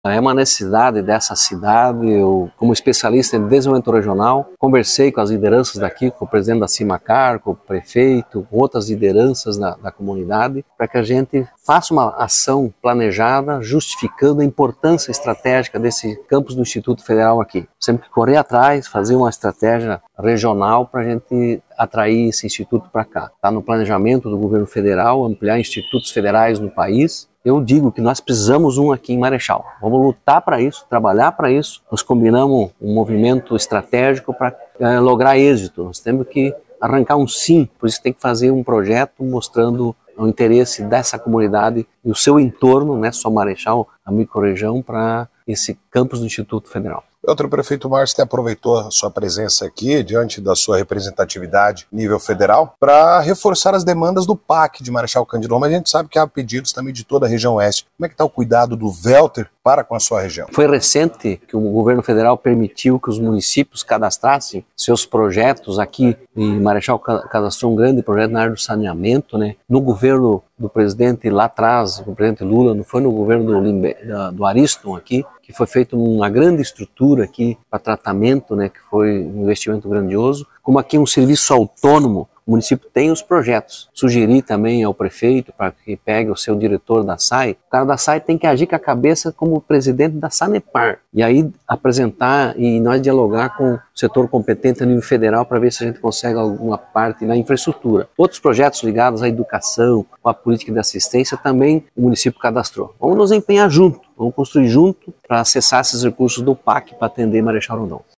É uma necessidade dessa cidade. Eu, como especialista em desenvolvimento regional, conversei com as lideranças daqui, com o presidente da Cimacar, com o prefeito, com outras lideranças da comunidade, para que a gente faça uma ação planejada, justificando a importância estratégica desse campus do Instituto Federal aqui. Sempre que correr atrás, fazer uma estratégia regional para a gente atrair esse instituto para cá. Está no planejamento do governo federal, ampliar institutos federais no país. Eu digo que nós precisamos um aqui em Marechal. Vamos lutar para isso, trabalhar para isso. Nós combinamos um movimento estratégico para lograr êxito. Nós temos que arrancar um sim, por isso tem que fazer um projeto mostrando o interesse dessa comunidade e o seu entorno, né, só Marechal, a microrregião, para esse campus do Instituto Federal. O prefeito Márcio aproveitou a sua presença aqui, diante da sua representatividade nível federal, para reforçar as demandas do PAC de Marechal Cândido, mas a gente sabe que há pedidos também de toda a região oeste. Como é que está o cuidado do Velter para com a sua região? Foi recente que o governo federal permitiu que os municípios cadastrassem seus projetos aqui, e Marechal cadastrou um grande projeto na área do saneamento, né? No governo do presidente lá atrás, o presidente Lula, não foi no governo do Ariston aqui, que foi feita uma grande estrutura aqui para tratamento, né, que foi um investimento grandioso, como aqui um serviço autônomo. O município tem os projetos. Sugeri também ao prefeito para que pegue o seu diretor da SAI. O cara da SAI tem que agir com a cabeça como presidente da Sanepar. E aí apresentar e nós dialogar com o setor competente a nível federal para ver se a gente consegue alguma parte na infraestrutura. Outros projetos ligados à educação, à política de assistência também o município cadastrou. Vamos nos empenhar junto, vamos construir junto para acessar esses recursos do PAC para atender Marechal Rondon.